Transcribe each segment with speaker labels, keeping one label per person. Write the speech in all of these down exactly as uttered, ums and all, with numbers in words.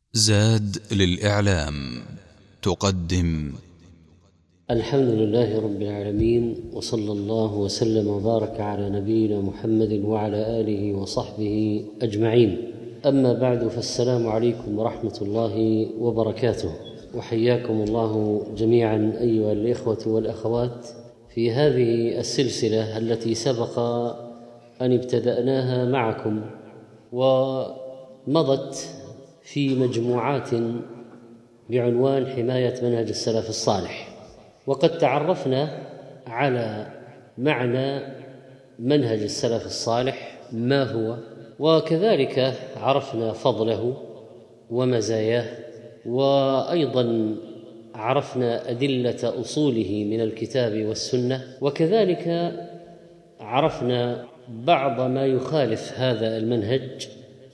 Speaker 1: زاد للإعلام تقدم.
Speaker 2: الحمد لله رب العالمين، وصلى الله وسلم وبارك على نبينا محمد وعلى آله وصحبه أجمعين. أما بعد، فالسلام عليكم ورحمة الله وبركاته، وحياكم الله جميعا أيها الإخوة والأخوات في هذه السلسلة التي سبق أن ابتدأناها معكم ومضت في مجموعات بعنوان حماية منهج السلف الصالح. وقد تعرفنا على معنى منهج السلف الصالح ما هو، وكذلك عرفنا فضله ومزاياه، وأيضا عرفنا أدلة أصوله من الكتاب والسنة، وكذلك عرفنا بعض ما يخالف هذا المنهج.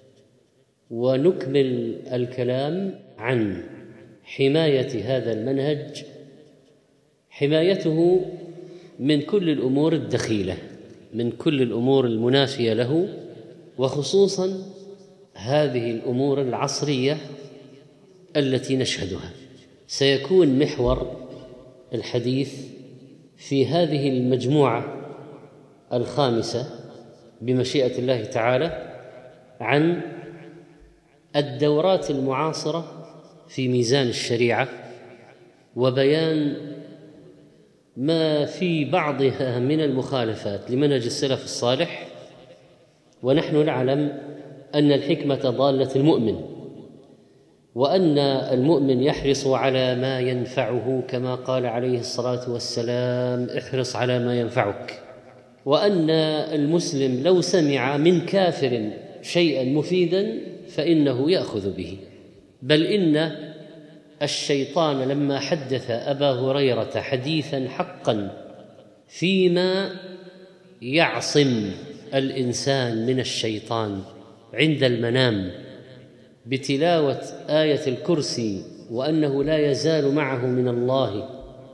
Speaker 2: ونكمل الكلام عن حماية هذا المنهج، حمايته من كل الأمور الدخيلة، من كل الأمور المنافية له، وخصوصا هذه الأمور العصرية التي نشهدها. سيكون محور الحديث في هذه المجموعة الخامسة بمشيئة الله تعالى عن الدورات المعاصرة في ميزان الشريعة، وبيان ما في بعضها من المخالفات لمنهج السلف الصالح. ونحن نعلم أن الحكمة ضالة المؤمن، وأن المؤمن يحرص على ما ينفعه كما قال عليه الصلاة والسلام: احرص على ما ينفعك. وأن المسلم لو سمع من كافر شيئا مفيدا فإنه يأخذ به، بل إن الشيطان لما حدث أبا هريرة حديثا حقا فيما يعصم الإنسان من الشيطان عند المنام بتلاوة آية الكرسي، وأنه لا يزال معه من الله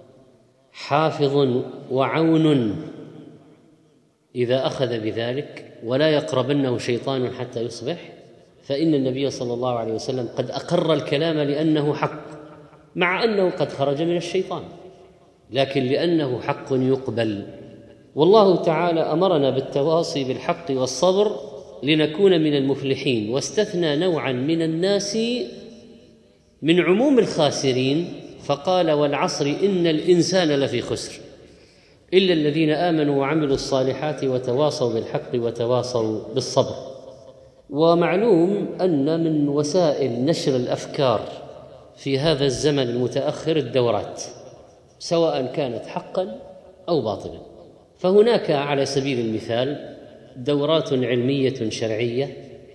Speaker 2: حافظ وعون إذا أخذ بذلك، ولا يقربنه شيطان حتى يصبح، فإن النبي صلى الله عليه وسلم قد أقر الكلام لأنه حق، مع أنه قد خرج من الشيطان، لكن لأنه حق يقبل. والله تعالى أمرنا بالتواصي بالحق والصبر لنكون من المفلحين، واستثنى نوعا من الناس من عموم الخاسرين فقال: والعصر إن الإنسان لفي خسر إلا الذين آمنوا وعملوا الصالحات وتواصوا بالحق وتواصوا بالصبر. ومعلوم أن من وسائل نشر الأفكار في هذا الزمن المتأخر الدورات، سواء كانت حقا أو باطلا. فهناك على سبيل المثال دورات علمية شرعية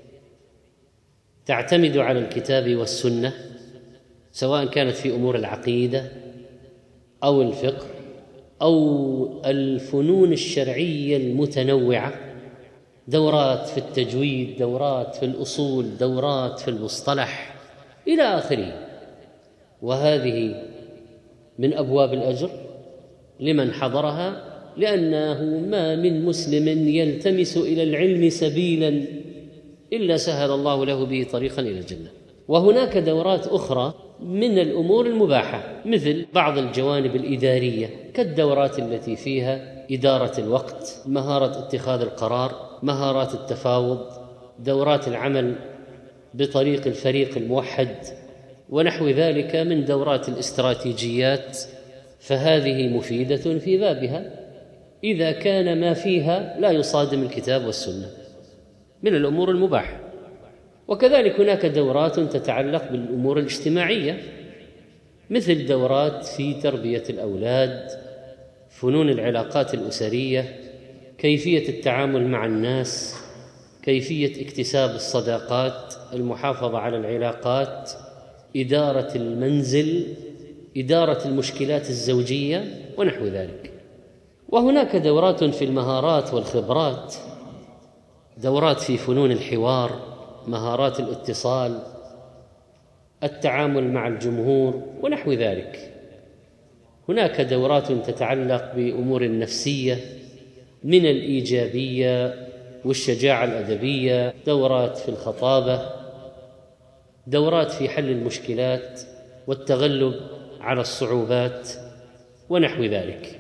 Speaker 2: تعتمد على الكتاب والسنة، سواء كانت في أمور العقيدة أو الفقه أو الفنون الشرعية المتنوعة، دورات في التجويد، دورات في الأصول، دورات في المصطلح إلى آخره. وهذه من أبواب الأجر لمن حضرها، لأنه ما من مسلم يلتمس إلى العلم سبيلا إلا سهل الله له به طريقا إلى الجنة. وهناك دورات أخرى من الأمور المباحة، مثل بعض الجوانب الإدارية كالدورات التي فيها إدارة الوقت، مهارة اتخاذ القرار، مهارات التفاوض، دورات العمل بطريق الفريق الموحد، ونحو ذلك من دورات الاستراتيجيات. فهذه مفيدة في بابها إذا كان ما فيها لا يصادم الكتاب والسنة من الأمور المباحة. وكذلك هناك دورات تتعلق بالأمور الاجتماعية، مثل دورات في تربية الأولاد، فنون العلاقات الأسرية، كيفية التعامل مع الناس، كيفية اكتساب الصداقات، المحافظة على العلاقات، إدارة المنزل، إدارة المشكلات الزوجية ونحو ذلك. وهناك دورات في المهارات والخبرات، دورات في فنون الحوار، مهارات الاتصال، التعامل مع الجمهور ونحو ذلك. هناك دورات تتعلق بأمور النفسية من الإيجابية والشجاعة الأدبية، دورات في الخطابة، دورات في حل المشكلات والتغلب على الصعوبات ونحو ذلك.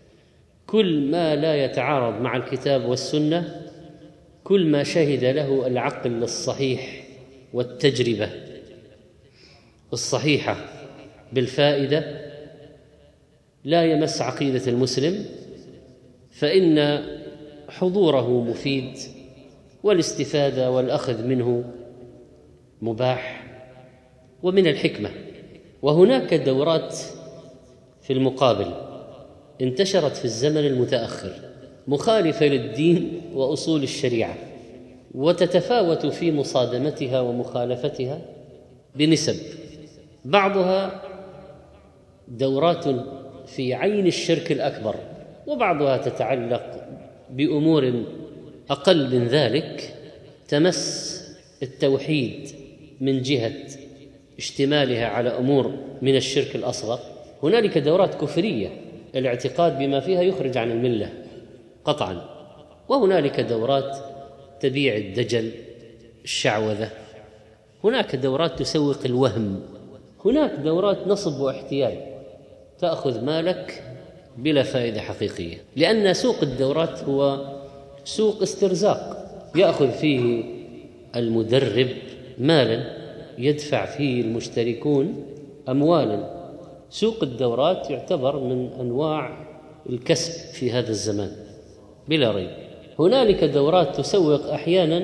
Speaker 2: كل ما لا يتعارض مع الكتاب والسنة، كل ما شهد له العقل الصحيح والتجربة الصحيحة بالفائدة، لا يمس عقيدة المسلم، فإن حضوره مفيد والاستفادة والأخذ منه مباح ومن الحكمة. وهناك دورات في المقابل انتشرت في الزمن المتأخر مخالفة للدين وأصول الشريعة، وتتفاوت في مصادمتها ومخالفتها بنسب. بعضها دورات في عين الشرك الأكبر، وبعضها تتعلق بأمور أقل من ذلك تمس التوحيد من جهة اشتمالها على أمور من الشرك الأصغر. هنالك دورات كفرية الاعتقاد بما فيها يخرج عن الملة قطعا، وهنالك دورات تبيع الدجل الشعوذة، هناك دورات تسوق الوهم، هناك دورات نصب واحتيال تأخذ مالك بلا فائدة حقيقية، لأن سوق الدورات هو سوق استرزاق يأخذ فيه المدرب مالا، يدفع فيه المشتركون أموالا. سوق الدورات يعتبر من أنواع الكسب في هذا الزمان بلا ريب. هنالك دورات تسوق أحيانا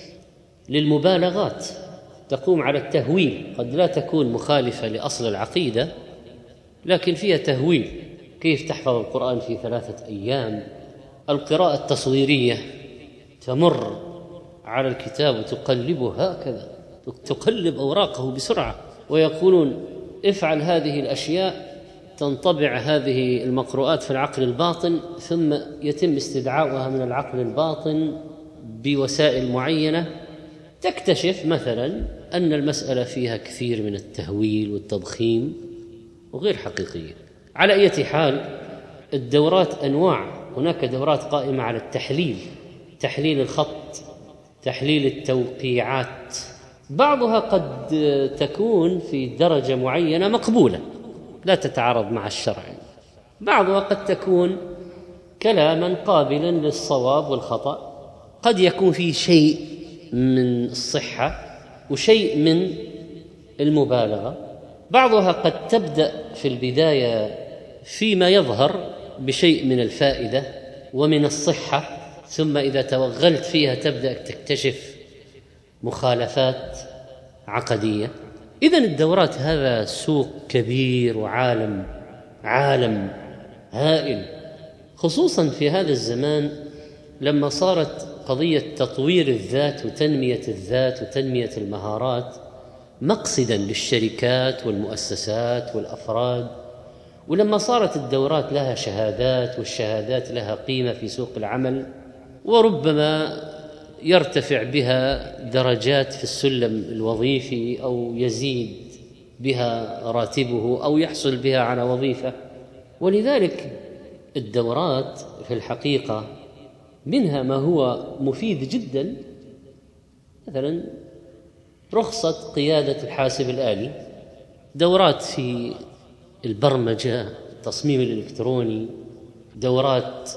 Speaker 2: للمبالغات، تقوم على التهويل، قد لا تكون مخالفة لأصل العقيدة لكن فيها تهويل، كيف تحفظ القرآن في ثلاثة أيام، القراءة التصويرية، تمر على الكتاب وتقلبه هكذا، تقلب أوراقه بسرعة، ويقولون افعل هذه الأشياء تنطبع هذه المقروءات في العقل الباطن، ثم يتم استدعاؤها من العقل الباطن بوسائل معينة، تكتشف مثلا أن المسألة فيها كثير من التهويل والتضخيم وغير حقيقية. على أي حال الدورات أنواع، هناك دورات قائمة على التحليل، تحليل الخط، تحليل التوقيعات، بعضها قد تكون في درجة معينة مقبولة لا تتعارض مع الشرع، بعضها قد تكون كلاما قابلا للصواب والخطأ، قد يكون فيه شيء من الصحة وشيء من المبالغة، بعضها قد تبدأ في البداية فيما يظهر بشيء من الفائدة ومن الصحة، ثم إذا توغلت فيها تبدأ تكتشف مخالفات عقدية. إذن الدورات هذا سوق كبير وعالم عالم هائل، خصوصا في هذا الزمان لما صارت قضية تطوير الذات وتنمية الذات وتنمية المهارات مقصدا للشركات والمؤسسات والأفراد، ولما صارت الدورات لها شهادات والشهادات لها قيمة في سوق العمل، وربما يرتفع بها درجات في السلم الوظيفي أو يزيد بها راتبه أو يحصل بها على وظيفة. ولذلك الدورات في الحقيقة منها ما هو مفيد جدا، مثلا رخصة قيادة الحاسب الآلي، دورات في البرمجة، التصميم الإلكتروني، دورات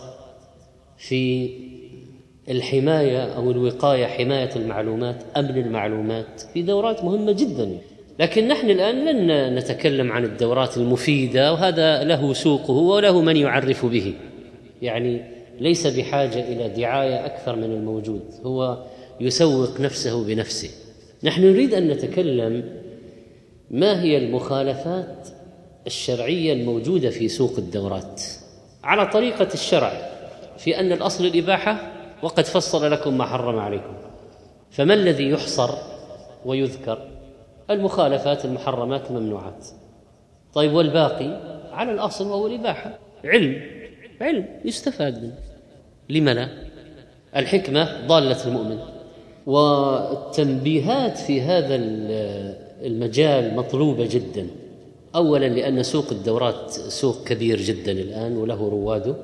Speaker 2: في الحماية أو الوقاية، حماية المعلومات، أمن المعلومات، في دورات مهمة جدا. لكن نحن الآن لن نتكلم عن الدورات المفيدة، وهذا له سوقه وله من يعرف به، يعني ليس بحاجة إلى دعاية أكثر من الموجود، هو يسوق نفسه بنفسه. نحن نريد أن نتكلم ما هي المخالفات الشرعية الموجودة في سوق الدورات على طريقة الشرع، في أن الأصل الإباحة وقد فصل لكم ما حرم عليكم، فما الذي يحصر ويذكر؟ المخالفات، المحرمات، الممنوعات. طيب والباقي على الأصل وهو الإباحة، علم علم يستفاد منه، لم لا؟ الحكمة ضالة المؤمن. والتنبيهات في هذا المجال مطلوبة جدا، أولا لأن سوق الدورات سوق كبير جدا الآن وله رواده،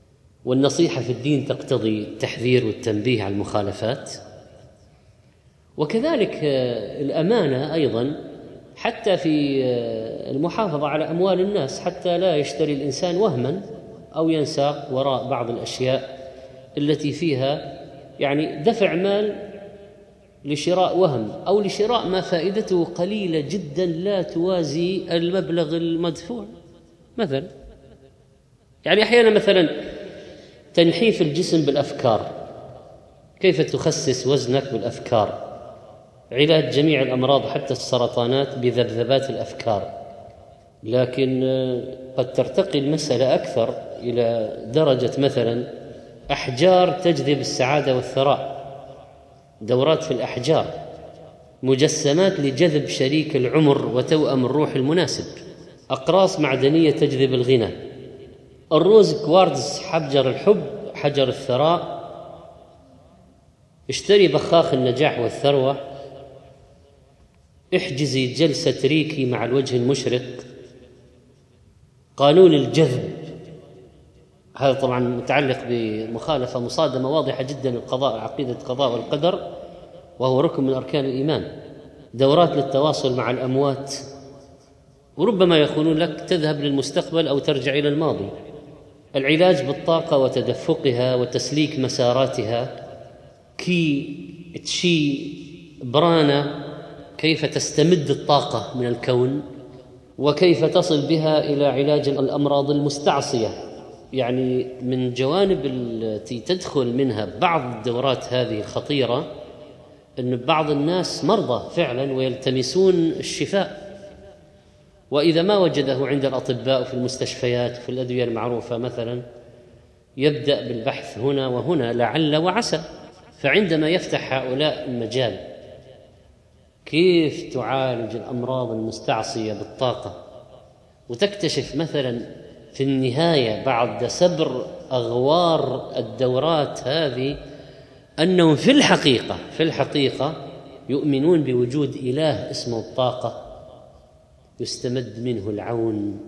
Speaker 2: والنصيحة في الدين تقتضي التحذير والتنبيه على المخالفات، وكذلك الأمانة أيضا حتى في المحافظة على أموال الناس، حتى لا يشتري الإنسان وهما أو ينساق وراء بعض الأشياء التي فيها يعني دفع مال لشراء وهم أو لشراء ما فائدته قليلة جدا لا توازي المبلغ المدفوع. مثلا يعني أحيانا مثلا تنحيف الجسم بالأفكار، كيف تخسس وزنك بالأفكار، علاج جميع الأمراض حتى السرطانات بذبذبات الأفكار. لكن قد ترتقي المسألة أكثر إلى درجة مثلا أحجار تجذب السعادة والثراء، دورات في الأحجار، مجسمات لجذب شريك العمر وتوأم الروح المناسب، أقراص معدنية تجذب الغنى، الروز كوارتز حجر الحب حجر الثراء، اشتري بخاخ النجاح والثروة، احجزي جلسة ريكي مع الوجه المشرق، قانون الجذب. هذا طبعا متعلق بمخالفة مصادمة واضحة جدا للقضاء، عقيدة القضاء والقدر، وهو ركن من أركان الإيمان. دورات للتواصل مع الأموات، وربما يقولون لك تذهب للمستقبل أو ترجع إلى الماضي. العلاج بالطاقة وتدفقها وتسليك مساراتها، كي تشي برانا، كيف تستمد الطاقة من الكون وكيف تصل بها إلى علاج الأمراض المستعصية. يعني من جوانب التي تدخل منها بعض الدورات هذه الخطيرة أن بعض الناس مرضى فعلا ويلتمسون الشفاء، وإذا ما وجده عند الأطباء في المستشفيات في الأدوية المعروفة مثلا يبدأ بالبحث هنا وهنا لعل وعسى. فعندما يفتح هؤلاء المجال كيف تعالج الأمراض المستعصية بالطاقة، وتكتشف مثلا في النهاية بعد سبر أغوار الدورات هذه أنهم في الحقيقة في الحقيقة يؤمنون بوجود إله اسمه الطاقة يستمد منه العون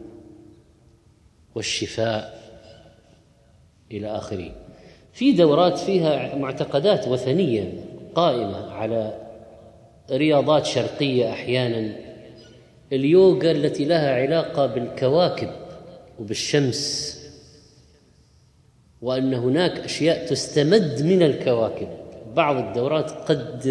Speaker 2: والشفاء إلى آخره. في دورات فيها معتقدات وثنية قائمة على رياضات شرقية، أحيانا اليوغا التي لها علاقة بالكواكب وبالشمس، وأن هناك أشياء تستمد من الكواكب. بعض الدورات قد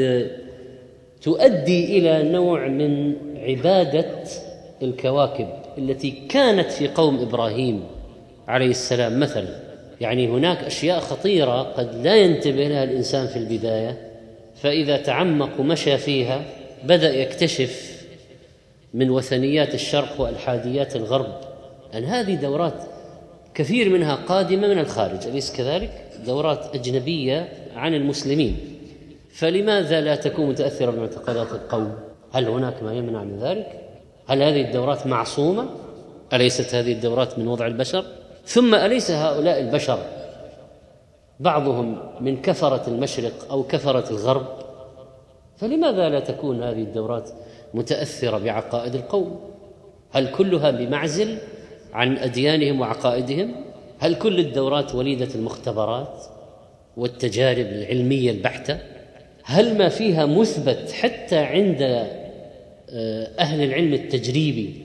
Speaker 2: تؤدي إلى نوع من عبادة الكواكب التي كانت في قوم إبراهيم عليه السلام مثلا. يعني هناك أشياء خطيرة قد لا ينتبه لها الإنسان في البداية، فإذا تعمق ومشى فيها بدأ يكتشف من وثنيات الشرق وألحاديات الغرب أن هذه دورات كثير منها قادمة من الخارج، أليس كذلك؟ دورات أجنبية عن المسلمين. فلماذا لا تكون متأثرة بمعتقدات القوم؟ هل هناك ما يمنع من ذلك؟ هل هذه الدورات معصومة؟ أليست هذه الدورات من وضع البشر؟ ثم أليس هؤلاء البشر بعضهم من كفرة المشرق أو كفرة الغرب؟ فلماذا لا تكون هذه الدورات متأثرة بعقائد القوم؟ هل كلها بمعزل عن أديانهم وعقائدهم؟ هل كل الدورات وليدة المختبرات والتجارب العلمية البحتة؟ هل ما فيها مثبت حتى عند أهل العلم التجريبي،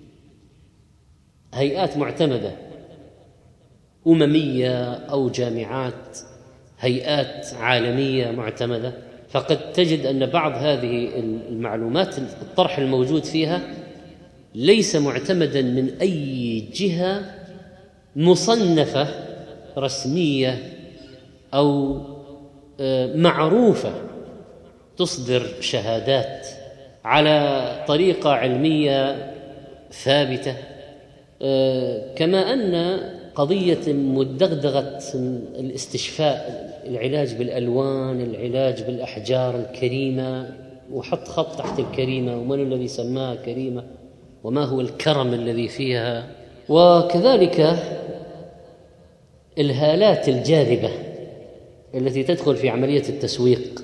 Speaker 2: هيئات معتمدة أممية أو جامعات، هيئات عالمية معتمدة؟ فقد تجد أن بعض هذه المعلومات الطرح الموجود فيها ليس معتمدا من أي جهة مصنفة رسمية أو معروفة تصدر شهادات على طريقة علمية ثابتة. كما أن قضية مدغدغة الاستشفاء، العلاج بالألوان، العلاج بالأحجار الكريمة، وحط خط تحت الكريمة، ومن الذي سماها كريمة، وما هو الكرم الذي فيها، وكذلك الهالات الجاذبة التي تدخل في عملية التسويق.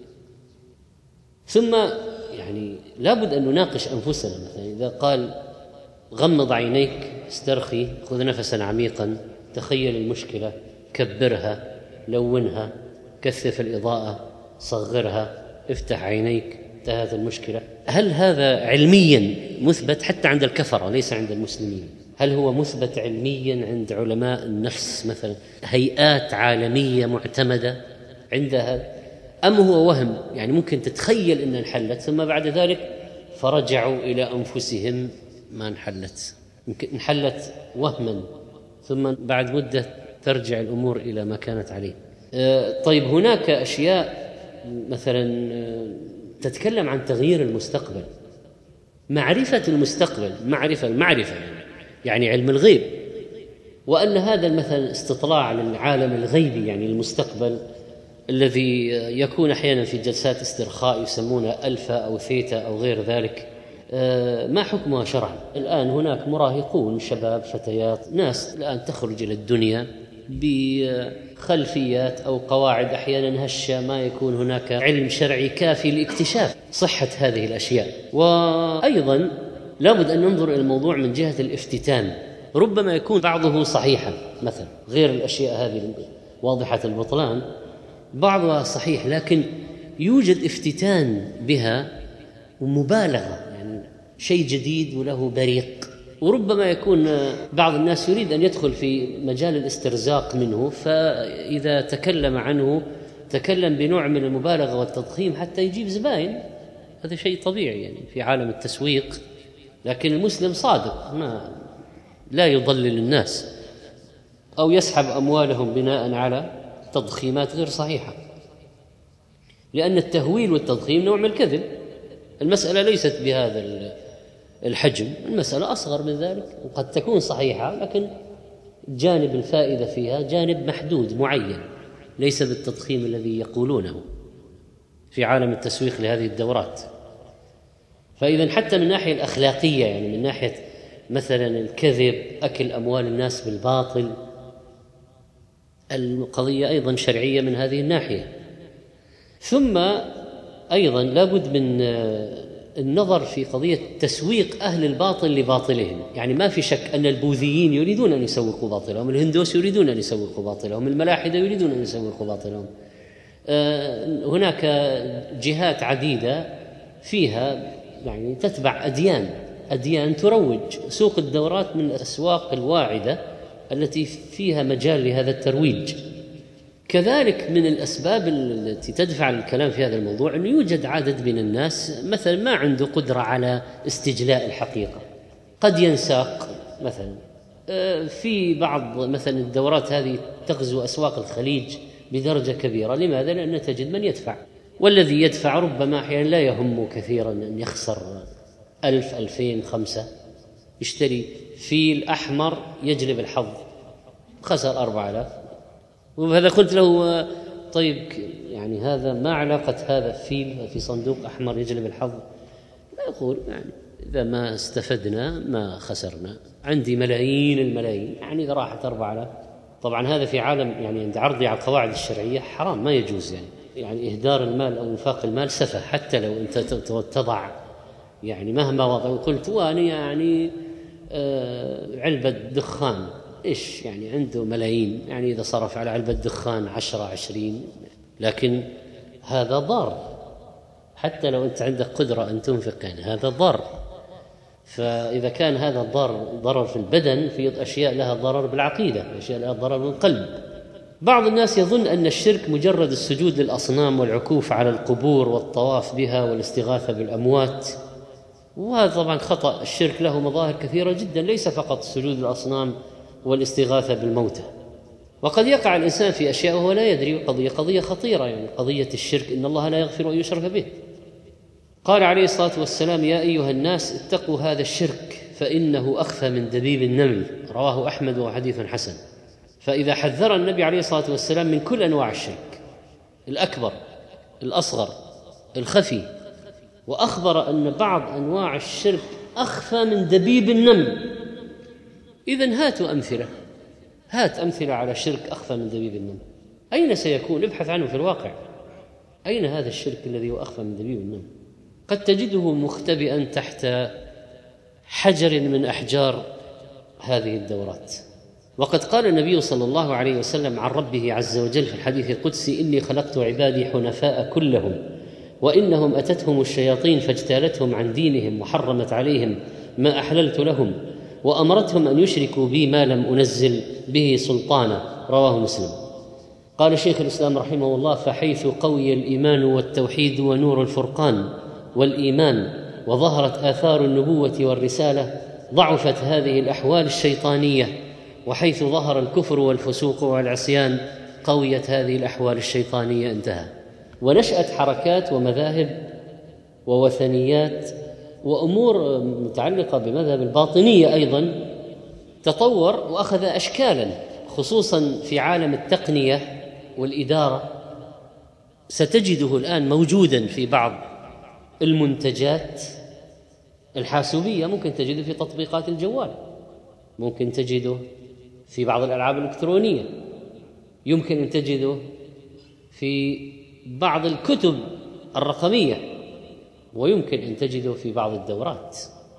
Speaker 2: ثم يعني لابد أن نناقش أنفسنا. مثلا إذا قال غمض عينيك، استرخي، خذ نفسا عميقا، تخيل المشكلة، كبرها، لونها، كثف الإضاءة، صغرها، افتح عينيك، انتهت المشكلة. هل هذا علميا مثبت حتى عند الكفرة ليس عند المسلمين؟ هل هو مثبت علميا عند علماء النفس مثلا، هيئات عالمية معتمدة عندها، أم هو وهم؟ يعني ممكن تتخيل أنها انحلت ثم بعد ذلك فرجعوا إلى أنفسهم ما انحلت، يمكن انحلت وهما ثم بعد مدة ترجع الأمور إلى ما كانت عليه. طيب هناك أشياء مثلا تتكلم عن تغيير المستقبل، معرفة المستقبل، معرفة المعرفة يعني, يعني علم الغيب، وأن هذا مثلا استطلاع للعالم الغيبي يعني المستقبل الذي يكون أحيانا في جلسات استرخاء يسمونه ألفا أو ثيتا أو غير ذلك، ما حكمها شرعا؟ الآن هناك مراهقون شباب فتيات ناس الآن تخرج إلى الدنيا بخلفيات أو قواعد أحيانا هشة، ما يكون هناك علم شرعي كافي لاكتشاف صحة هذه الأشياء. وأيضا لابد أن ننظر إلى الموضوع من جهة الافتتان، ربما يكون بعضه صحيحا مثلا غير الأشياء هذه واضحة البطلان، بعضها صحيح لكن يوجد افتتان بها ومبالغة، يعني شيء جديد وله بريق، وربما يكون بعض الناس يريد أن يدخل في مجال الاسترزاق منه، فإذا تكلم عنه تكلم بنوع من المبالغة والتضخيم حتى يجيب زبائن. هذا شيء طبيعي يعني في عالم التسويق، لكن المسلم صادق ما لا يضلل الناس أو يسحب أموالهم بناء على تضخيمات غير صحيحة، لأن التهويل والتضخيم نوع من الكذب. المسألة ليست بهذا الحجم، المسألة أصغر من ذلك، وقد تكون صحيحة لكن جانب الفائدة فيها جانب محدود معين، ليس بالتضخيم الذي يقولونه في عالم التسويق لهذه الدورات. فإذا حتى من الناحية الأخلاقية يعني من ناحية مثلا الكذب، أكل أموال الناس بالباطل، القضية أيضا شرعية من هذه الناحية. ثم أيضا لابد من النظر في قضية تسويق أهل الباطل لباطلهم، يعني ما في شك أن البوذيين يريدون أن يسوقوا باطلهم، الهندوس يريدون أن يسوقوا باطلهم، الملاحدة يريدون أن يسوقوا باطلهم. هناك جهات عديدة فيها يعني تتبع أديان أديان تروج. سوق الدورات من الأسواق الواعدة التي فيها مجال لهذا الترويج. كذلك من الأسباب التي تدفع الكلام في هذا الموضوع أن يوجد عدد من الناس مثلا ما عنده قدرة على استجلاء الحقيقة، قد ينساق مثلا في بعض مثلا الدورات هذه تغزو أسواق الخليج بدرجة كبيرة. لماذا؟ لأن تجد من يدفع، والذي يدفع ربما أحيانا لا يهمه كثيرا أن يخسر ألف ألفين خمسة، يشتري فيل أحمر يجلب الحظ خسر أربعة آلاف، وهذا قلت له طيب يعني هذا ما علاقة هذا الفيل في صندوق أحمر يجلب الحظ؟ لا، يقول يعني إذا ما استفدنا ما خسرنا، عندي ملايين الملايين، يعني إذا راحت أربعة آلاف. طبعا هذا في عالم يعني عند عرضي على القواعد الشرعية حرام، ما يجوز يعني يعني إهدار المال أو إنفاق المال سفه، حتى لو أنت تضع يعني مهما وضع. قلت وأنا يعني آه علبة دخان إيش يعني عنده ملايين، يعني إذا صرف على علبة دخان عشرة عشرين، لكن هذا ضار حتى لو أنت عندك قدرة أن تنفق، يعني هذا ضار. فإذا كان هذا الضار ضرر في البدن، في أشياء لها ضرر بالعقيدة، أشياء لها ضرر بالقلب. بعض الناس يظن أن الشرك مجرد السجود للأصنام والعكوف على القبور والطواف بها والاستغاثة بالأموات، وهذا طبعا خطأ. الشرك له مظاهر كثيرة جدا، ليس فقط سجود الأصنام والاستغاثة بالموتى، وقد يقع الإنسان في أشياء وهو لا يدري. قضية قضية خطيرة يعني قضية الشرك، إن الله لا يغفر أن يشرك به. قال عليه الصلاة والسلام: يا أيها الناس اتقوا هذا الشرك فإنه أخفى من دبيب النمل، رواه أحمد وحديث حسن. فإذا حذر النبي عليه الصلاة والسلام من كل أنواع الشرك، الأكبر الأصغر الخفي، وأخبر أن بعض أنواع الشرك أخفى من دبيب النمل، إذن هاتوا أمثلة، هات أمثلة على شرك أخفى من دبيب النمل. أين سيكون؟ ابحث عنه في الواقع. أين هذا الشرك الذي هو أخفى من دبيب النمل؟ قد تجده مختبئا تحت حجر من أحجار هذه الدورات. وقد قال النبي صلى الله عليه وسلم عن ربه عز وجل في الحديث القدسي: إني خلقت عبادي حنفاء كلهم وإنهم أتتهم الشياطين فاجتالتهم عن دينهم وحرمت عليهم ما أحللت لهم وأمرتهم أن يشركوا بي ما لم أنزل به سلطانا. رواه مسلم. قال شيخ الإسلام رحمه الله: فحيث قوي الإيمان والتوحيد ونور الفرقان والإيمان وظهرت آثار النبوة والرسالة ضعفت هذه الأحوال الشيطانية، وحيث ظهر الكفر والفسوق والعصيان قويت هذه الأحوال الشيطانية. انتهى. ونشأت حركات ومذاهب ووثنيات وأمور متعلقة بمذهب الباطنية أيضا تطور وأخذ أشكالا، خصوصا في عالم التقنية والإدارة. ستجده الآن موجودا في بعض المنتجات الحاسوبية، ممكن تجده في تطبيقات الجوال، ممكن تجده في بعض الألعاب الإلكترونية، يمكن أن تجده في بعض الكتب الرقمية، ويمكن أن تجده في بعض الدورات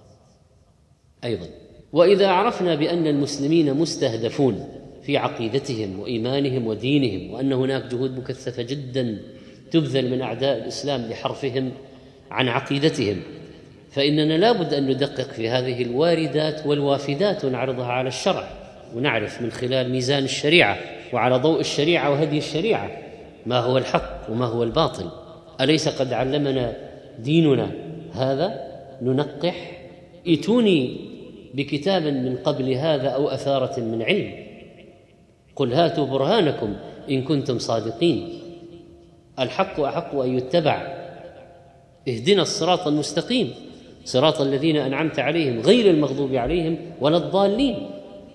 Speaker 2: أيضا. وإذا عرفنا بأن المسلمين مستهدفون في عقيدتهم وإيمانهم ودينهم، وأن هناك جهود مكثفة جدا تبذل من أعداء الإسلام لحرفهم عن عقيدتهم، فإننا لا بد أن ندقق في هذه الواردات والوافدات ونعرضها على الشرع، ونعرف من خلال ميزان الشريعة وعلى ضوء الشريعة وهدي الشريعة ما هو الحق وما هو الباطل. أليس قد علمنا ديننا هذا؟ ننقح. ائتوني بكتاب من قبل هذا أو أثارة من علم، قل هاتوا برهانكم إن كنتم صادقين. الحق أحق أن يتبع. اهدنا الصراط المستقيم صراط الذين أنعمت عليهم غير المغضوب عليهم ولا الضالين.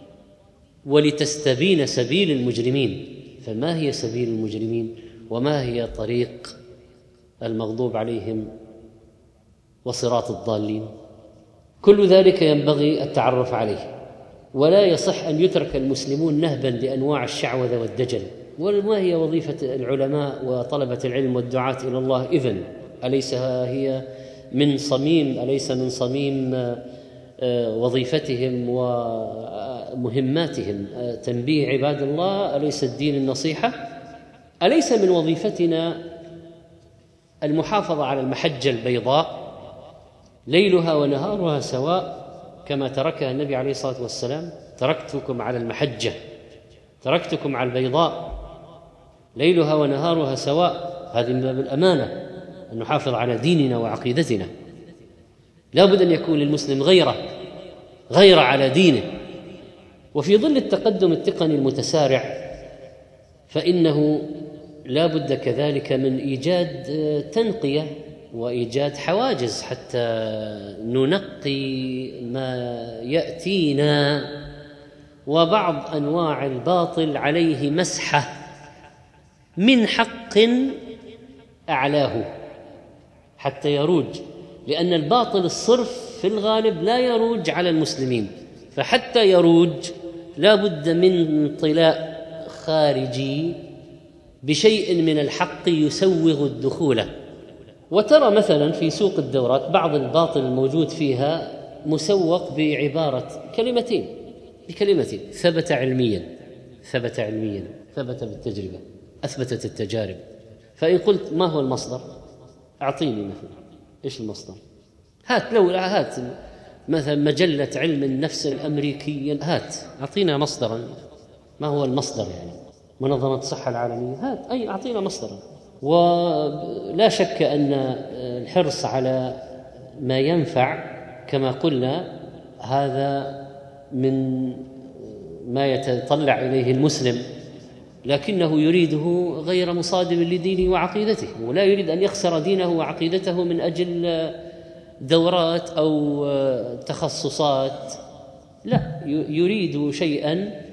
Speaker 2: ولتستبين سبيل المجرمين. فما هي سبيل المجرمين وما هي طريق المغضوب عليهم وصراط الضالين؟ كل ذلك ينبغي التعرف عليه، ولا يصح أن يترك المسلمون نهبا لأنواع الشعوذة والدجل. وما هي وظيفة العلماء وطلبة العلم والدعاة إلى الله إذن؟ أليس هي من صميم أليس من صميم وظيفتهم ومهماتهم تنبيه عباد الله؟ أليس الدين النصيحة؟ أليس من وظيفتنا المحافظة على المحجة البيضاء ليلها ونهارها سواء، كما تركها النبي عليه الصلاة والسلام؟ تركتكم على المحجة، تركتكم على البيضاء ليلها ونهارها سواء. هذه من باب الأمانة أن نحافظ على ديننا وعقيدتنا. لا بد أن يكون للمسلم غيرة غيرة على دينه. وفي ظل التقدم التقني المتسارع فإنه لا بد كذلك من إيجاد تنقية وإيجاد حواجز حتى ننقي ما يأتينا. وبعض أنواع الباطل عليه مسحة من حق أعلاه حتى يروج، لأن الباطل الصرف في الغالب لا يروج على المسلمين، فحتى يروج لا بد من انطلاء خارجي بشيء من الحق يسوغ الدخول. وترى مثلا في سوق الدورات بعض الباطل الموجود فيها مسوق بعبارة كلمتين بكلمتين ثبت علميا ثبت علميا ثبت بالتجربة، أثبتت التجارب. فإن قلت ما هو المصدر؟ أعطيني مثلا إيش المصدر؟ هات لو هات مثلا مجلة علم النفس الأمريكية، هات أعطينا مصدرا. ما هو المصدر يعني؟ منظمة الصحة العالمية، هات أي أعطينا مصدرا. ولا شك أن الحرص على ما ينفع كما قلنا هذا من ما يتطلع إليه المسلم، لكنه يريده غير مصادم لدينه وعقيدته، ولا يريد أن يخسر دينه وعقيدته من أجل دورات أو تخصصات، لا، يريد شيئا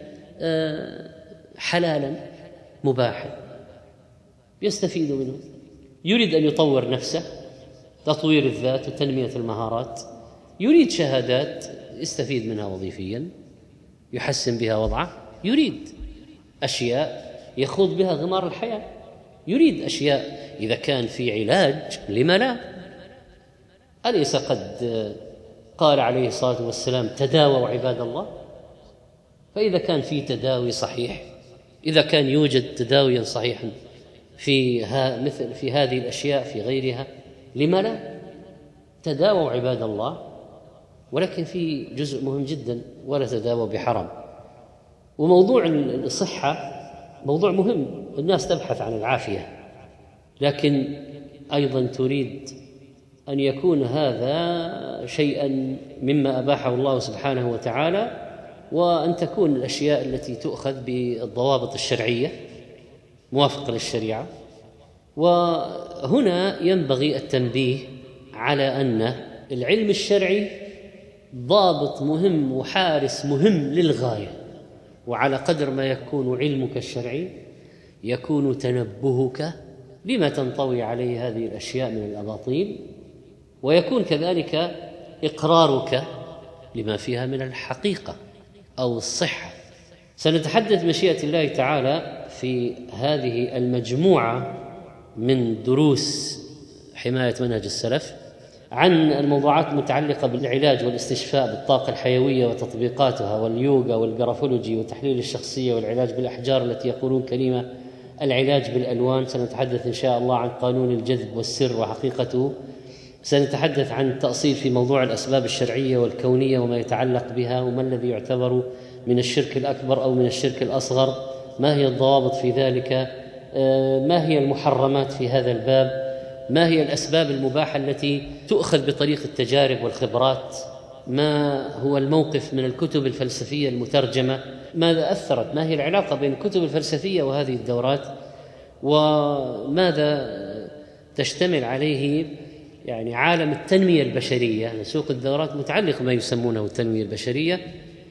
Speaker 2: حلالا مباحا يستفيد منه. يريد أن يطور نفسه، تطوير الذات وتنمية المهارات، يريد شهادات يستفيد منها وظيفيا يحسن بها وضعه، يريد أشياء يخوض بها غمار الحياة، يريد أشياء إذا كان في علاج لما لا؟ أليس قد قال عليه الصلاة والسلام تداووا عباد الله؟ فإذا كان في تداوي صحيح، إذا كان يوجد تداويا صحيحا في ها مثل في هذه الأشياء في غيرها؟ لما لا؟ تداووا عباد الله، ولكن في جزء مهم جدا: ولا تداووا بحرام. وموضوع الصحة موضوع مهم، الناس تبحث عن العافية، لكن أيضا تريد أن يكون هذا شيئا مما أباحه الله سبحانه وتعالى، وأن تكون الأشياء التي تؤخذ بالضوابط الشرعية موافقة للشريعة. وهنا ينبغي التنبيه على أن العلم الشرعي ضابط مهم وحارس مهم للغاية، وعلى قدر ما يكون علمك الشرعي يكون تنبهك بما تنطوي عليه هذه الأشياء من الأباطيل، ويكون كذلك إقرارك لما فيها من الحقيقة أو الصحة. سنتحدث مشيئة الله تعالى في هذه المجموعة من دروس حماية منهج السلف عن الموضوعات المتعلقة بالعلاج والاستشفاء بالطاقة الحيوية وتطبيقاتها، واليوغا والجرافولوجي وتحليل الشخصية، والعلاج بالأحجار التي يقولون كلمة العلاج بالألوان. سنتحدث إن شاء الله عن قانون الجذب والسر وحقيقته. سنتحدث عن التأصيل في موضوع الأسباب الشرعية والكونية وما يتعلق بها، وما الذي يعتبر من الشرك الأكبر أو من الشرك الأصغر، ما هي الضوابط في ذلك، ما هي المحرمات في هذا الباب، ما هي الأسباب المباحة التي تؤخذ بطريق التجارب والخبرات، ما هو الموقف من الكتب الفلسفية المترجمة، ماذا أثرت، ما هي العلاقة بين الكتب الفلسفية وهذه الدورات، وماذا تشتمل عليه يعني عالم التنمية البشرية. سوق الدورات متعلق بما يسمونه التنمية البشرية.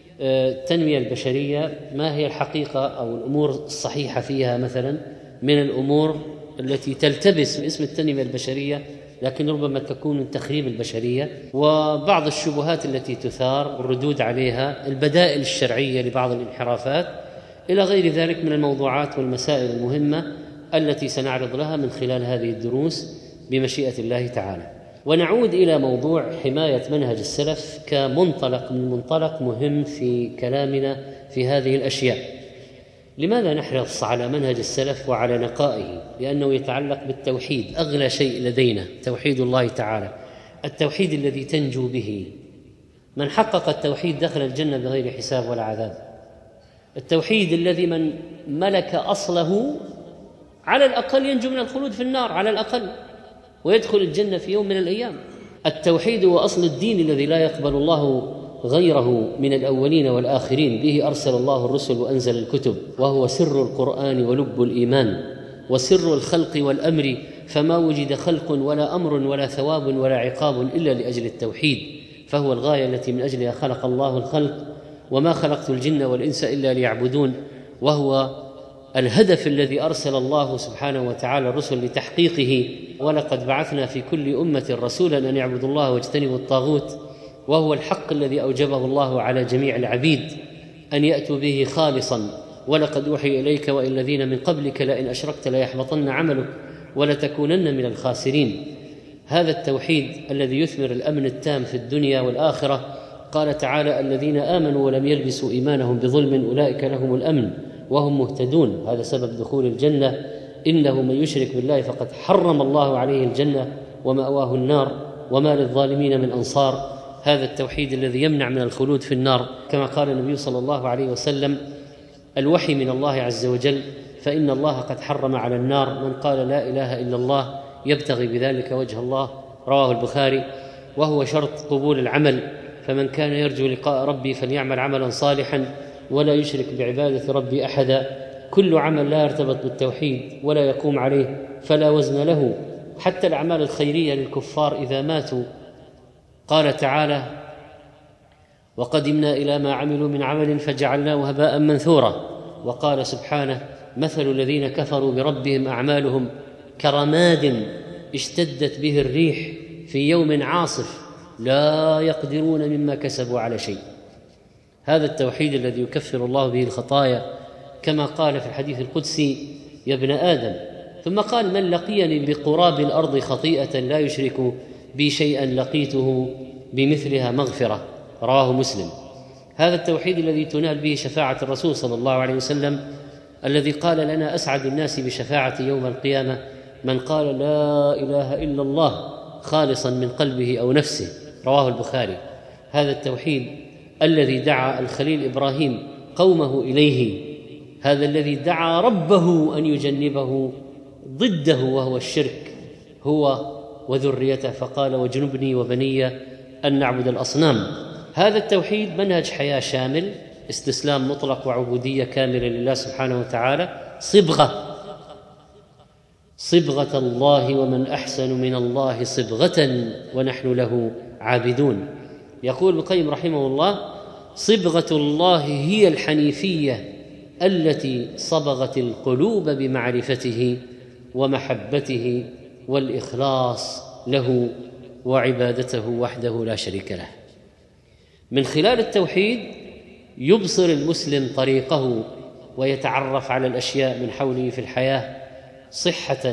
Speaker 2: التنمية البشرية ما هي الحقيقة أو الأمور الصحيحة فيها مثلا من الأمور التي تلتبس باسم التنمية البشرية لكن ربما تكون من تخريب البشرية، وبعض الشبهات التي تثار والردود عليها، البدائل الشرعية لبعض الانحرافات، إلى غير ذلك من الموضوعات والمسائل المهمة التي سنعرض لها من خلال هذه الدروس بمشيئة الله تعالى. ونعود إلى موضوع حماية منهج السلف كمنطلق من منطلق مهم في كلامنا في هذه الأشياء. لماذا نحرص على منهج السلف وعلى نقائه؟ لأنه يتعلق بالتوحيد، أغلى شيء لدينا توحيد الله تعالى، التوحيد الذي تنجو به. من حقق التوحيد دخل الجنة بغير حساب ولا عذاب. التوحيد الذي من ملك أصله على الأقل ينجو من الخلود في النار على الأقل، ويدخل الجنة في يوم من الأيام. التوحيد هو أصل الدين الذي لا يقبل الله غيره من الأولين والآخرين، به أرسل الله الرسل وأنزل الكتب، وهو سر القرآن ولب الإيمان وسر الخلق والأمر، فما وجد خلق ولا أمر ولا ثواب ولا عقاب إلا لأجل التوحيد، فهو الغاية التي من أجلها خلق الله الخلق، وما خلقت الجن والإنس إلا ليعبدون، وهو الهدف الذي أرسل الله سبحانه وتعالى الرسل لتحقيقه. ولقد بعثنا في كل أمة رسولا أن يعبدوا الله واجتنبوا الطاغوت، وهو الحق الذي أوجبه الله على جميع العبيد أن يأتوا به خالصا. ولقد أوحي إليك وإلى الذين من قبلك لئن أشركت ليحبطن عملك ولتكونن من الخاسرين. هذا التوحيد الذي يثمر الأمن التام في الدنيا والآخرة. قال تعالى: الذين آمنوا ولم يلبسوا إيمانهم بظلم أولئك لهم الأمن وهم مهتدون. هذا سبب دخول الجنة. إنه من يشرك بالله فقد حرم الله عليه الجنة ومأواه النار وما للظالمين من أنصار. هذا التوحيد الذي يمنع من الخلود في النار، كما قال النبي صلى الله عليه وسلم: الوحي من الله عز وجل، فإن الله قد حرم على النار من قال لا إله إلا الله يبتغي بذلك وجه الله. رواه البخاري. وهو شرط قبول العمل، فمن كان يرجو لقاء ربي فليعمل عملا صالحا ولا يشرك بعبادة ربي أحدا. كل عمل لا يرتبط بالتوحيد ولا يقوم عليه فلا وزن له، حتى الأعمال الخيرية للكفار إذا ماتوا. قال تعالى: وقدمنا إلى ما عملوا من عمل فجعلناه هباء منثورا. وقال سبحانه: مثل الذين كفروا بربهم أعمالهم كرماد اشتدت به الريح في يوم عاصف لا يقدرون مما كسبوا على شيء. هذا التوحيد الذي يكفر الله به الخطايا، كما قال في الحديث القدسي: يا ابن آدم. ثم قال: من لقيني بقراب الأرض خطيئة لا يشرك بي شيئا لقيته بمثلها مغفرة. رواه مسلم. هذا التوحيد الذي تنال به شفاعة الرسول صلى الله عليه وسلم الذي قال لنا أسعد الناس بشفاعة يوم القيامة من قال لا إله إلا الله خالصا من قلبه أو نفسه، رواه البخاري. هذا التوحيد الذي دعا الخليل إبراهيم قومه إليه، هذا الذي دعا ربه أن يجنبه ضده وهو الشرك هو وذريته، فقال وجنبني وبني أن نعبد الأصنام. هذا التوحيد منهج حياة شامل، استسلام مطلق وعبودية كاملة لله سبحانه وتعالى، صبغة صبغة الله ومن أحسن من الله صبغة ونحن له عابدون. يقول ابن القيم رحمه الله صبغة الله هي الحنيفية التي صبغت القلوب بمعرفته ومحبته والإخلاص له وعبادته وحده لا شريك له. من خلال التوحيد يبصر المسلم طريقه ويتعرف على الأشياء من حوله في الحياة صحة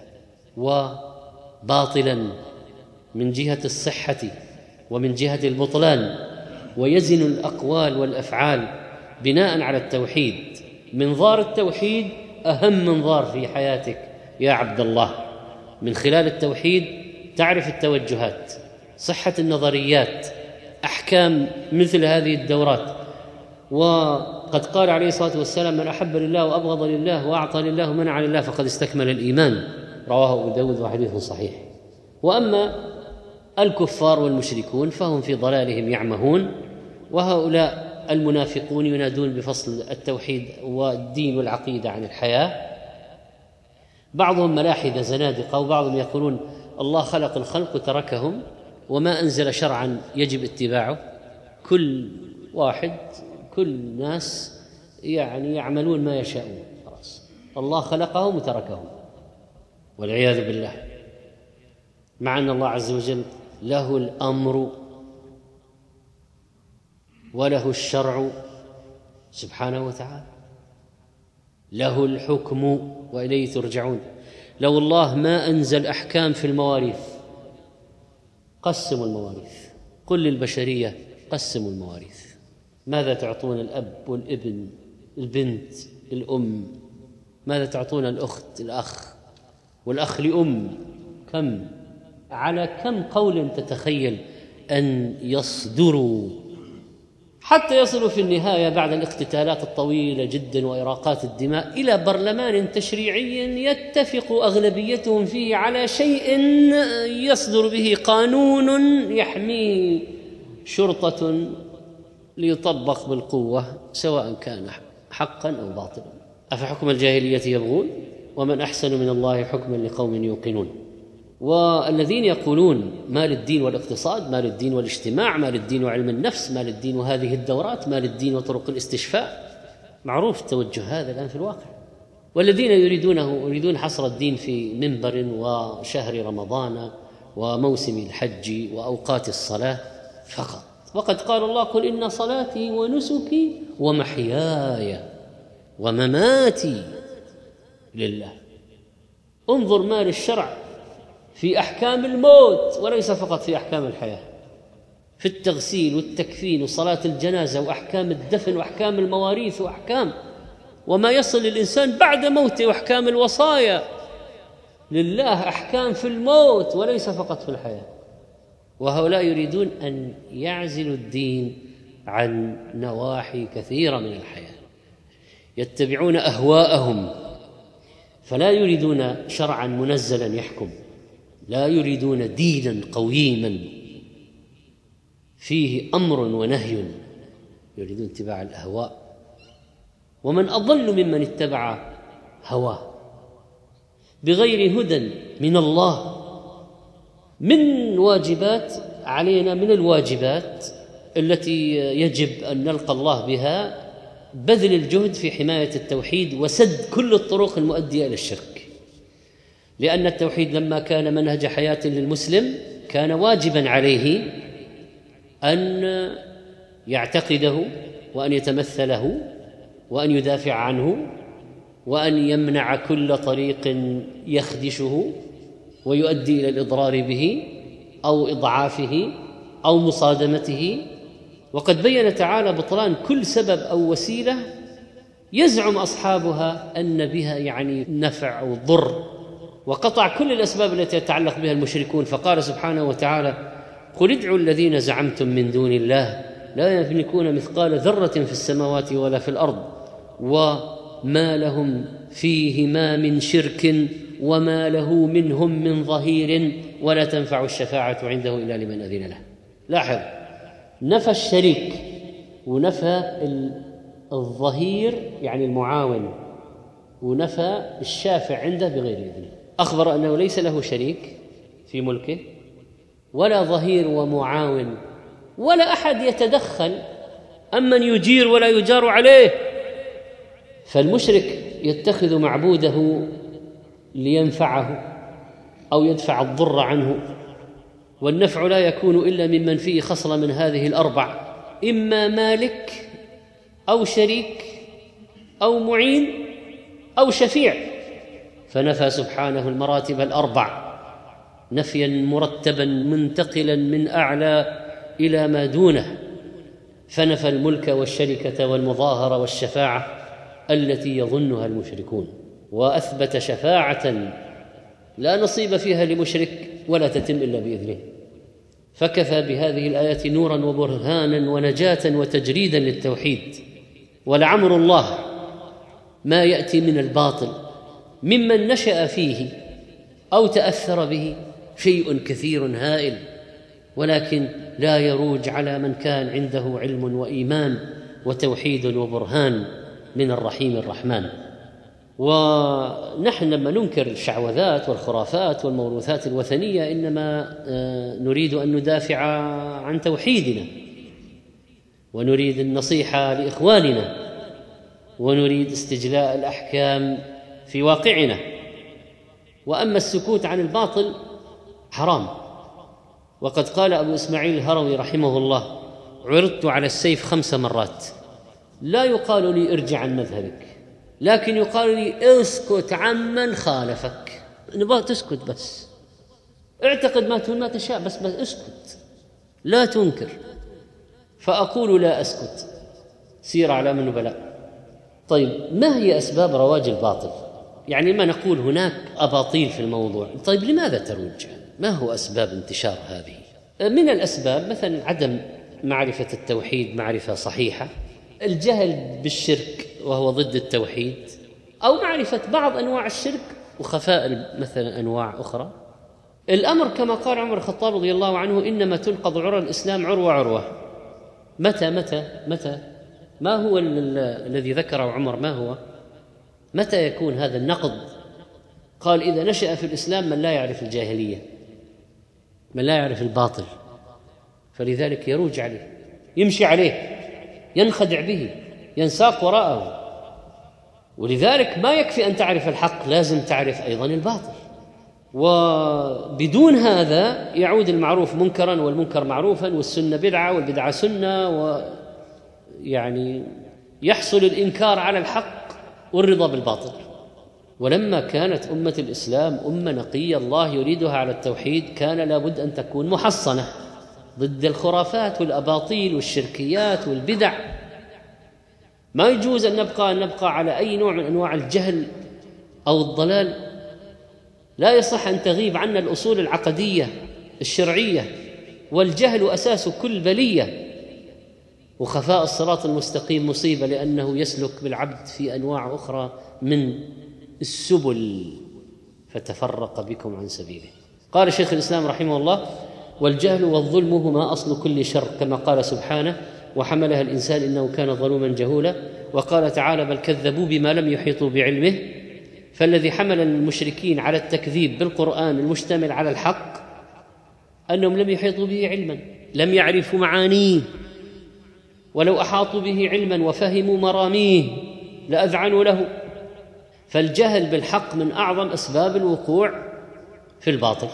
Speaker 2: وباطلا، من جهة الصحة ومن جهة البطلان، ويزن الأقوال والأفعال بناء على التوحيد. منظار التوحيد أهم منظار في حياتك يا عبد الله. من خلال التوحيد تعرف التوجهات، صحة النظريات، أحكام مثل هذه الدورات. وقد قال عليه الصلاة والسلام من أحب لله وأبغض لله وأعطى لله ومنع لله فقد استكمل الإيمان، رواه أبو داود وحديث صحيح. وأما الكفار والمشركون فهم في ضلالهم يعمهون، وهؤلاء المنافقون ينادون بفصل التوحيد والدين والعقيدة عن الحياة. بعضهم ملاحدة زنادقة، وبعضهم يقولون الله خلق الخلق وتركهم وما أنزل شرعا يجب اتباعه، كل واحد كل الناس يعني يعملون ما يشاءون، خلاص الله خلقهم وتركهم والعياذ بالله، مع أن الله عز وجل له الأمر وله الشرع سبحانه وتعالى، له الحكم وإليه ترجعون. لو الله ما أنزل أحكام في المواريث قسموا المواريث، قل للبشرية قسموا المواريث، ماذا تعطون الأب والابن، البنت، الأم، ماذا تعطون الأخت، الأخ، والأخ لأم، كم على كم قول تتخيل أن يصدروا حتى يصلوا في النهاية بعد الاقتتالات الطويلة جدا وإراقات الدماء إلى برلمان تشريعي يتفق أغلبيتهم فيه على شيء يصدر به قانون يحميه شرطة ليطبق بالقوة سواء كان حقا أو باطلا. أفحكم الجاهلية يبغون ومن أحسن من الله حكما لقوم يوقنون. والذين يقولون ما للدين والاقتصاد، ما للدين والاجتماع، ما للدين وعلم النفس، ما للدين وهذه الدورات، ما للدين وطرق الاستشفاء، معروف التوجه هذا الآن في الواقع. والذين يريدونه يريدون حصر الدين في منبر وشهر رمضان وموسم الحج وأوقات الصلاة فقط. وقد قال الله قل إن صلاتي ونسكي ومحياي ومماتي لله. انظر ما للشرع في أحكام الموت وليس فقط في أحكام الحياة، في التغسيل والتكفين وصلاة الجنازة وأحكام الدفن وأحكام المواريث وأحكام وما يصل للإنسان بعد موته وأحكام الوصايا. لله أحكام في الموت وليس فقط في الحياة. وهؤلاء يريدون أن يعزلوا الدين عن نواحي كثيرة من الحياة، يتبعون أهواءهم، فلا يريدون شرعا منزلا يحكم، لا يريدون دينا قويما فيه أمر ونهي، يريدون اتباع الأهواء. ومن أضل ممن اتبع هواه بغير هدى من الله. من واجبات علينا من الواجبات التي يجب أن نلقى الله بها بذل الجهد في حماية التوحيد وسد كل الطرق المؤدية إلى الشرك، لأن التوحيد لما كان منهج حياة للمسلم كان واجبا عليه أن يعتقده وأن يتمثله وأن يدافع عنه وأن يمنع كل طريق يخدشه ويؤدي إلى الإضرار به أو إضعافه أو مصادمته. وقد بين تعالى بطلان كل سبب أو وسيلة يزعم أصحابها أن بها يعني نفع أو ضر، وقطع كل الأسباب التي يتعلق بها المشركون. فقال سبحانه وتعالى: قل ادعوا الذين زعمتم من دون الله لا يملكون مثقال ذرة في السماوات ولا في الأرض وما لهم فيهما من شرك وما له منهم من ظهير ولا تنفع الشفاعة عنده إلا لمن أذن له. لاحظ، نفى الشريك ونفى الظهير يعني المعاون، ونفى الشافع عنده بغير إذنه. أخبر أنه ليس له شريك في ملكه ولا ظهير ومعاون ولا أحد يتدخل، أمن يجير ولا يجار عليه. فالمشرك يتخذ معبوده لينفعه أو يدفع الضر عنه، والنفع لا يكون إلا ممن فيه خصلة من هذه الأربع: إما مالك أو شريك أو معين أو شفيع. فنفى سبحانه المراتب الأربع نفيا مرتبا منتقلا من أعلى إلى ما دونه، فنفى الملك والشركة والمظاهرة والشفاعة التي يظنها المشركون، وأثبت شفاعة لا نصيب فيها لمشرك ولا تتم إلا بإذنه. فكفى بهذه الآيات نورا وبرهانا ونجاة وتجريدا للتوحيد. ولعمر الله ما يأتي من الباطل ممن نشأ فيه أو تأثر به شيء كثير هائل، ولكن لا يروج على من كان عنده علم وإيمان وتوحيد وبرهان من الرحيم الرحمن. ونحن لما ننكر الشعوذات والخرافات والموروثات الوثنية إنما نريد أن ندافع عن توحيدنا، ونريد النصيحة لإخواننا، ونريد استجلاء الأحكام في واقعنا. وأما السكوت عن الباطل حرام. وقد قال أبو إسماعيل الهروي رحمه الله: عرضت على السيف خمس مرات، لا يقال لي ارجع عن مذهبك، لكن يقال لي اسكت عمن خالفك. نبغى تسكت بس، اعتقد ما تقول ما تشاء، بس بس اسكت لا تنكر. فأقول لا أسكت. سير أعلام النبلاء. طيب، ما هي أسباب رواج الباطل؟ يعني ما نقول هناك أباطيل في الموضوع، طيب لماذا تروج؟ ما هو أسباب انتشار هذه؟ من الأسباب مثلا عدم معرفة التوحيد معرفة صحيحة، الجهل بالشرك وهو ضد التوحيد، أو معرفة بعض أنواع الشرك وخفاء مثلا أنواع أخرى. الأمر كما قال عمر الخطاب رضي الله عنه: إنما تنقض عرى الإسلام عروة عروة. متى متى متى ما هو الذي ذكره عمر؟ ما هو متى يكون هذا النقض؟ قال: إذا نشأ في الإسلام من لا يعرف الجاهلية، من لا يعرف الباطل، فلذلك يروج عليه، يمشي عليه، ينخدع به، ينساق وراءه. ولذلك ما يكفي أن تعرف الحق، لازم تعرف أيضا الباطل. وبدون هذا يعود المعروف منكرا والمنكر معروفا والسنة بدعة والبدعة سنة، ويعني يحصل الإنكار على الحق والرضا بالباطل. ولما كانت أمة الإسلام أمة نقية الله يريدها على التوحيد، كان لابد أن تكون محصنة ضد الخرافات والأباطيل والشركيات والبدع. ما يجوز أن نبقى أن نبقى على أي نوع من أنواع الجهل أو الضلال. لا يصح أن تغيب عنا الأصول العقدية الشرعية، والجهل أساس كل بلية. وخفاء الصراط المستقيم مصيبة، لأنه يسلك بالعبد في أنواع أخرى من السبل فتفرق بكم عن سبيله. قال شيخ الإسلام رحمه الله: والجهل والظلم هما أصل كل شر، كما قال سبحانه: وحملها الإنسان إنه كان ظلوما جهولا. وقال تعالى: بل كذبوا بما لم يحيطوا بعلمه. فالذي حمل المشركين على التكذيب بالقرآن المشتمل على الحق أنهم لم يحيطوا به علما، لم يعرفوا معانيه، ولو أحاطوا به علما وفهموا مراميه لأذعنوا له. فالجهل بالحق من أعظم أسباب الوقوع في الباطل،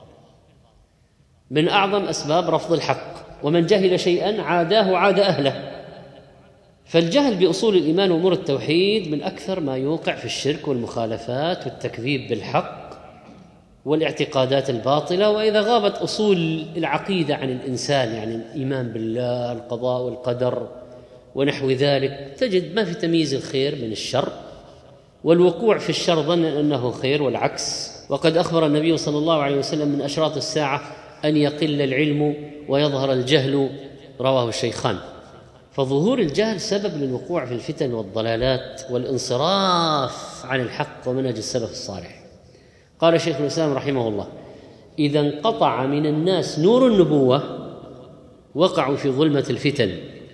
Speaker 2: من أعظم أسباب رفض الحق. ومن جهل شيئا عاداه عاد أهله. فالجهل بأصول الإيمان وأمور التوحيد من أكثر ما يوقع في الشرك والمخالفات والتكذيب بالحق والاعتقادات الباطلة. وإذا غابت أصول العقيدة عن الإنسان، يعني الإيمان بالله، القضاء والقدر ونحو ذلك، تجد ما في تمييز الخير من الشر، والوقوع في الشر ظنا أنه خير والعكس. وقد أخبر النبي صلى الله عليه وسلم من أشراط الساعة أن يقل العلم ويظهر الجهل، رواه الشيخان. فظهور الجهل سبب للوقوع في الفتن والضلالات والانصراف عن الحق ومنهج السلف الصالح. قال شيخ الإسلام رحمه الله: إذا انقطع من الناس نور النبوة وقعوا في ظلمة الفتن،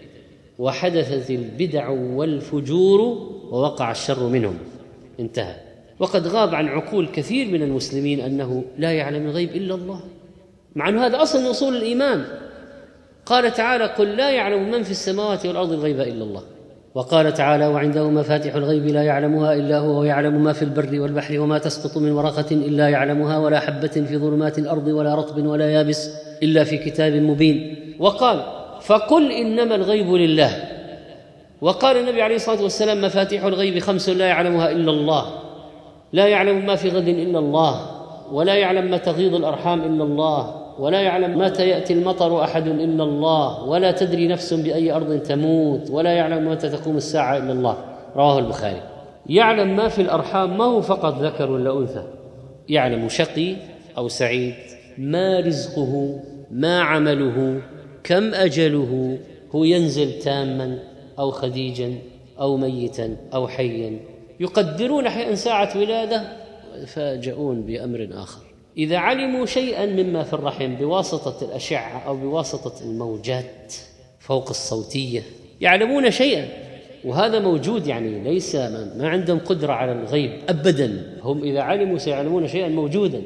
Speaker 2: وحدثت البدع والفجور ووقع الشر منهم. انتهى. وقد غاب عن عقول كثير من المسلمين أنه لا يعلم الغيب إلا الله، مع أن هذا أصل من أصول الإيمان. قال تعالى: قل لا يعلم من في السماوات والأرض الغيب إلا الله. وقال تعالى: وعنده مفاتح الغيب لا يعلمها إلا هو، ويعلم ما في البر والبحر، وما تسقط من ورقة إلا يعلمها، ولا حبة في ظلمات الأرض ولا رطب ولا يابس إلا في كتاب مبين. وقال: فقل إنما الغيب لله. وقال النبي عليه الصلاة والسلام: مفاتيح الغيب خمس لا يعلمها إلا الله، لا يعلم ما في غد إلا الله، ولا يعلم ما تغيض الأرحام إلا الله، ولا يعلم متى يأتي المطر أحد إلا الله، ولا تدري نفس بأي أرض تموت، ولا يعلم متى تقوم الساعة إلا الله. رواه البخاري. يعلم ما في الأرحام، ما هو فقط ذكر ولا أنثى، يعلم شقي أو سعيد، ما رزقه، ما عمله، كم أجله، هو ينزل تاما أو خديجا أو ميتا أو حيا. يقدرون أحيانا ساعة ولادة ويفاجؤون بأمر آخر. إذا علموا شيئا مما في الرحم بواسطة الأشعة أو بواسطة الموجات فوق الصوتية، يعلمون شيئا، وهذا موجود، يعني ليس ما عندهم قدرة على الغيب أبدا. هم إذا علموا سيعلمون شيئا موجودا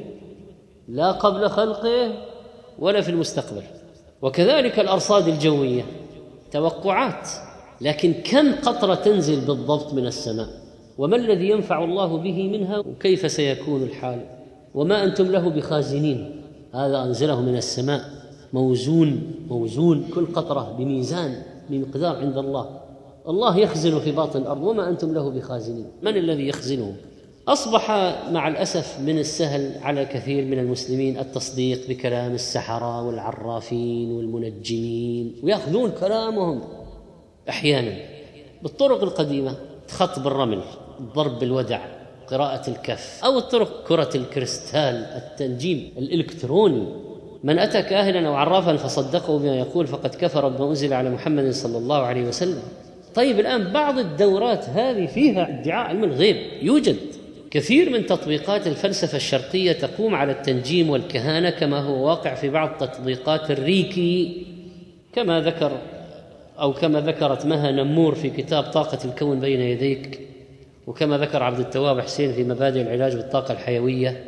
Speaker 2: لا قبل خلقه ولا في المستقبل. وكذلك الأرصاد الجوية توقعات، لكن كم قطرة تنزل بالضبط من السماء، وما الذي ينفع الله به منها، وكيف سيكون الحال، وما أنتم له بخازنين. هذا أنزله من السماء، موزون موزون، كل قطرة بميزان بمقدار عند الله. الله يخزن في باطن الأرض وما أنتم له بخازنين. من الذي يخزنه؟ أصبح مع الأسف من السهل على كثير من المسلمين التصديق بكلام السحرة والعرافين والمنجمين، ويأخذون كلامهم أحيانا بالطرق القديمة: خط بالرمل، ضرب بالودع، قراءة الكف، أو الطرق كرة الكريستال، التنجيم الإلكتروني. من أتى كاهنا أو عرافا فصدقه بما يقول فقد كفر بما أنزل على محمد صلى الله عليه وسلم. طيب الآن بعض الدورات هذه فيها ادعاء علم الغيب، يوجد كثير من تطبيقات الفلسفة الشرقية تقوم على التنجيم والكهانة، كما هو واقع في بعض تطبيقات الريكي، كما ذكر أو كما ذكرت مها نمور في كتاب طاقة الكون بين يديك، وكما ذكر عبد التواب حسين في مبادئ العلاج بالطاقة الحيوية،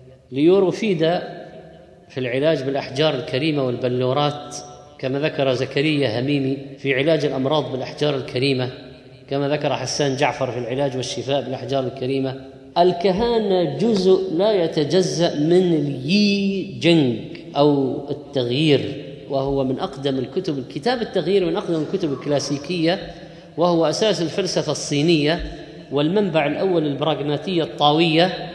Speaker 2: ليوروفيدا في العلاج بالأحجار الكريمة والبلورات، كما ذكر زكريا هميمي في علاج الأمراض بالأحجار الكريمة، كما ذكر حسان جعفر في العلاج والشفاء بالأحجار الكريمة. الكهانة جزء لا يتجزأ من اليي جنج أو التغيير، وهو من أقدم الكتب، الكتاب التغيير من أقدم الكتب الكلاسيكية، وهو أساس الفلسفة الصينية والمنبع الأول للبراغماتية الطاوية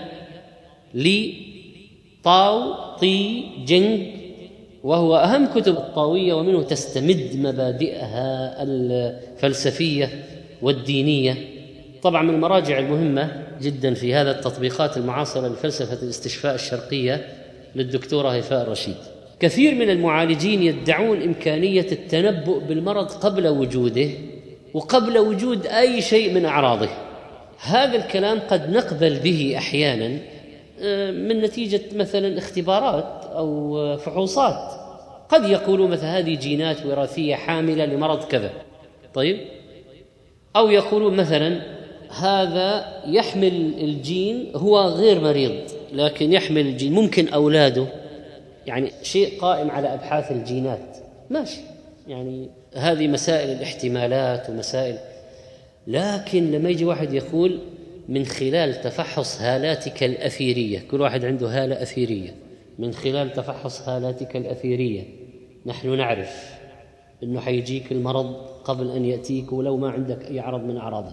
Speaker 2: لطاو طي جنج، وهو أهم كتب الطاوية، ومنه تستمد مبادئها الفلسفية والدينية. طبعا من المراجع المهمة جدا في هذا التطبيقات المعاصرة لفلسفة الاستشفاء الشرقية للدكتورة هيفاء الرشيد. كثير من المعالجين يدعون إمكانية التنبؤ بالمرض قبل وجوده وقبل وجود أي شيء من أعراضه. هذا الكلام قد نقبل به أحيانا من نتيجة مثلا اختبارات أو فحوصات، قد يقولوا مثلا هذه جينات وراثية حاملة لمرض كذا، طيب، أو يقولون مثلا هذا يحمل الجين، هو غير مريض لكن يحمل الجين، ممكن أولاده، يعني شيء قائم على أبحاث الجينات، ماشي، يعني هذه مسائل الاحتمالات ومسائل. لكن لما يجي واحد يقول من خلال تفحص هالاتك الأثيرية، كل واحد عنده هالة أثيرية، من خلال تفحص هالاتك الأثيرية نحن نعرف أنه حيجيك المرض قبل أن يأتيك ولو ما عندك أي عرض من أعراضه.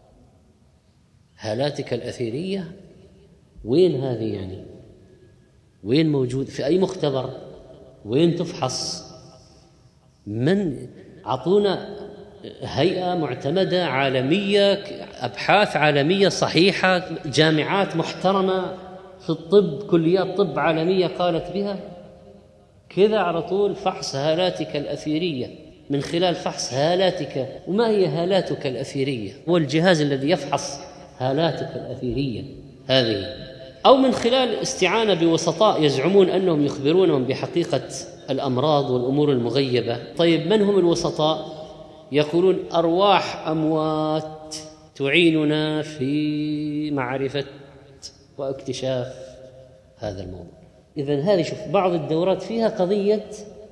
Speaker 2: هالاتك الأثيرية وين هذه؟ يعني وين موجود؟ في أي مختبر؟ وين تفحص؟ من عطونا هيئة معتمدة عالمية، أبحاث عالمية صحيحة، جامعات محترمة في الطب، كليات طب عالمية قالت بها كذا على طول. فحص هالاتك الأثيرية من خلال فحص هالاتك. وما هي هالاتك الأثيرية؟ هو الجهاز الذي يفحص هالاتك الأثيرية هذه، أو من خلال استعانة بوسطاء يزعمون أنهم يخبرونهم بحقيقة الأمراض والأمور المغيبة. طيب من هم الوسطاء؟ يقولون أرواح أموات تعيننا في معرفة واكتشاف هذا الموضوع. إذن هذه شوف بعض الدورات فيها قضية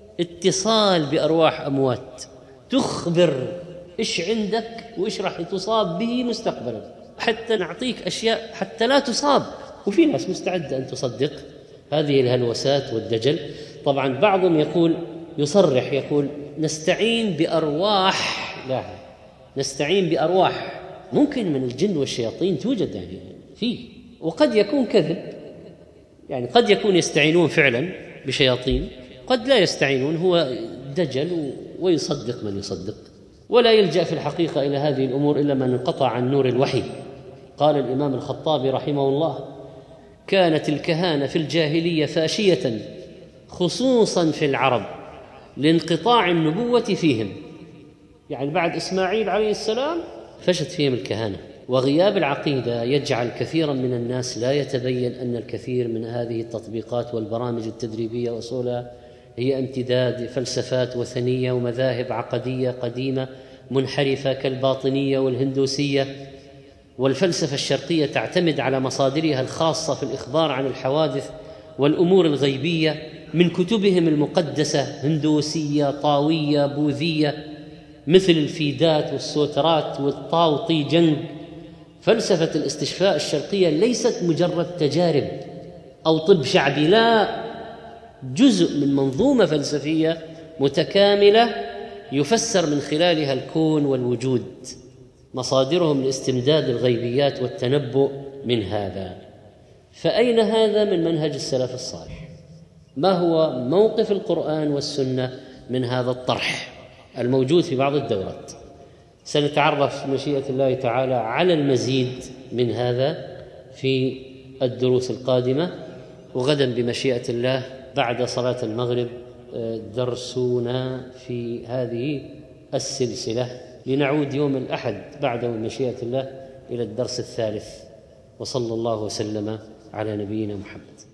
Speaker 2: اتصال بأرواح أموات، تخبر إيش عندك وإيش راح تصاب به مستقبلا، حتى نعطيك أشياء حتى لا تصاب. وفي ناس مستعدة أن تصدق هذه الهلوسات والدجل. طبعا بعضهم يقول يصرح يقول نستعين بأرواح، لا نستعين بأرواح ممكن من الجن والشياطين توجد يعني فيه، وقد يكون كذب، يعني قد يكون يستعينون فعلا بشياطين، قد لا يستعينون، هو دجل ويصدق من يصدق. ولا يلجأ في الحقيقة إلى هذه الأمور إلا من انقطع عن نور الوحي. قال الإمام الخطابي رحمه الله: كانت الكهانة في الجاهلية فاشية خصوصا في العرب لانقطاع النبوة فيهم، يعني بعد إسماعيل عليه السلام فشت فيهم الكهانة. وغياب العقيدة يجعل كثيرا من الناس لا يتبين أن الكثير من هذه التطبيقات والبرامج التدريبية وأصولها هي امتداد فلسفات وثنية ومذاهب عقدية قديمة منحرفة كالباطنية والهندوسية. والفلسفة الشرقية تعتمد على مصادرها الخاصة في الإخبار عن الحوادث والأمور الغيبية من كتبهم المقدسة، هندوسية طاوية بوذية، مثل الفيدات والسوترات والطاو طي جنج. فلسفة الاستشفاء الشرقية ليست مجرد تجارب أو طب شعبي، لا، جزء من منظومة فلسفية متكاملة يفسر من خلالها الكون والوجود، مصادرهم لاستمداد الغيبيات والتنبؤ من هذا. فأين هذا من منهج السلف الصالح؟ ما هو موقف القرآن والسنة من هذا الطرح الموجود في بعض الدورات؟ سنتعرف بمشيئة الله تعالى على المزيد من هذا في الدروس القادمة. وغدا بمشيئة الله بعد صلاة المغرب درسنا في هذه السلسلة، لنعود يوم الأحد بعد مشيئة الله إلى الدرس الثالث. وصلى الله وسلم على نبينا محمد.